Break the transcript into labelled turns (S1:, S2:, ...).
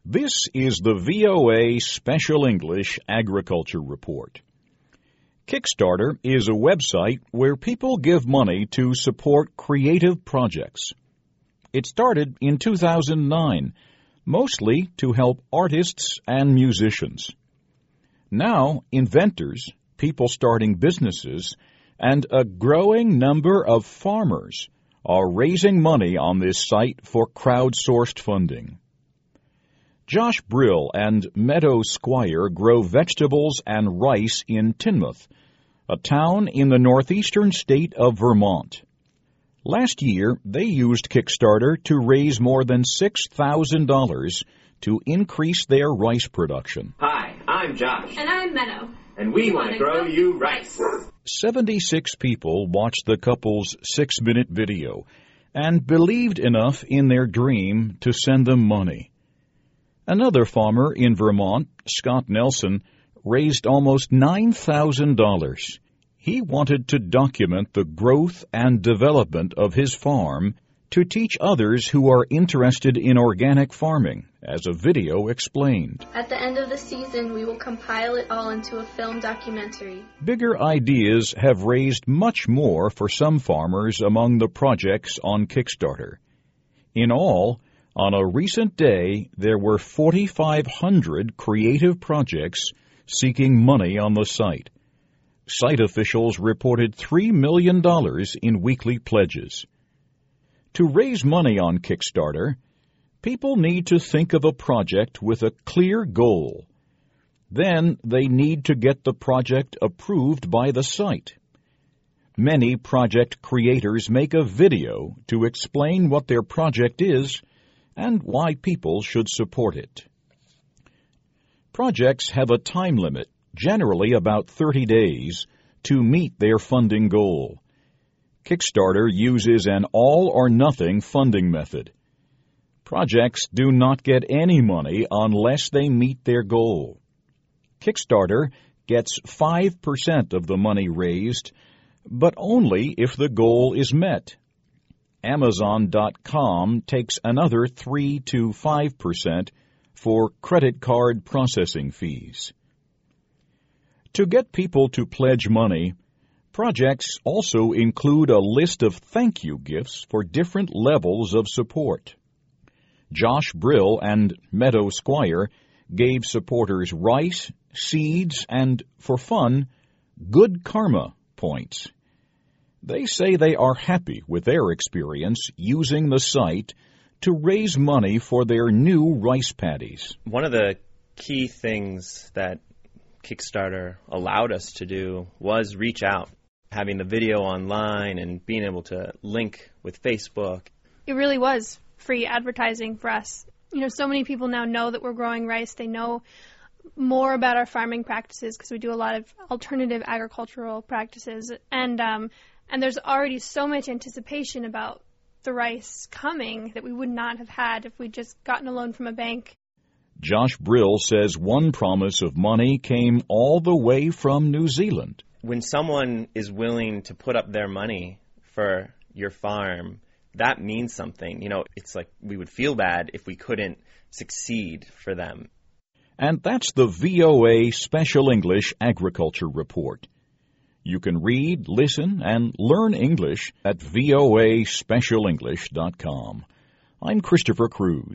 S1: This is the VOA Special English Agriculture Report. Kickstarter is a website where people give money to support creative projects. It started in 2009, mostly to help artists and musicians. Now, inventors, people starting businesses, and a growing number of farmers are raising money on this site for crowdsourced funding. Josh Brill and Meadow Squire grow vegetables and rice in Teignmouth, a town in the northeastern state of Vermont. Last year, they used Kickstarter to raise more than $6,000 to increase their rice production.
S2: Hi, I'm Josh.
S3: And I'm Meadow.
S2: And we want to grow you rice.
S1: 76 people watched the couple's 6-minute video and believed enough in their dream to send them money. Another farmer in Vermont, Scott Nelson, raised almost $9,000. He wanted to document the growth and development of his farm to teach others who are interested in organic farming, as a video explained.
S3: At the end of the season, we will compile it all into a film documentary.
S1: Bigger ideas have raised much more for some farmers among the projects on Kickstarter. In all, on a recent day, there were 4,500 creative projects seeking money on the site. Site officials reported $3 million in weekly pledges. To raise money on Kickstarter, people need to think of a project with a clear goal. Then they need to get the project approved by the site. Many project creators make a video to explain what their project is and why people should support it. Projects have a time limit, generally about 30 days, to meet their funding goal. Kickstarter uses an all-or-nothing funding method. Projects do not get any money unless they meet their goal. Kickstarter gets 5% of the money raised, but only if the goal is met. Amazon.com takes another 3 to 5% for credit card processing fees. To get people to pledge money, projects also include a list of thank you gifts for different levels of support. Josh Brill and Meadow Squire gave supporters rice, seeds, and, for fun, good karma points. They say they are happy with their experience using the site to raise money for their new rice paddies.
S4: One of the key things that Kickstarter allowed us to do was reach out, having the video online and being able to link with Facebook.
S5: It really was free advertising for us. So many people now know that we're growing rice. They know more about our farming practices because we do a lot of alternative agricultural practices. And there's already so much anticipation about the rice coming that we would not have had if we'd just gotten a loan from a bank.
S1: Josh Brill says one promise of money came all the way from New Zealand.
S4: When someone is willing to put up their money for your farm, that means something. It's like we would feel bad if we couldn't succeed for them.
S1: And that's the VOA Special English Agriculture Report. You can read, listen, and learn English at voaspecialenglish.com. I'm Christopher Cruz.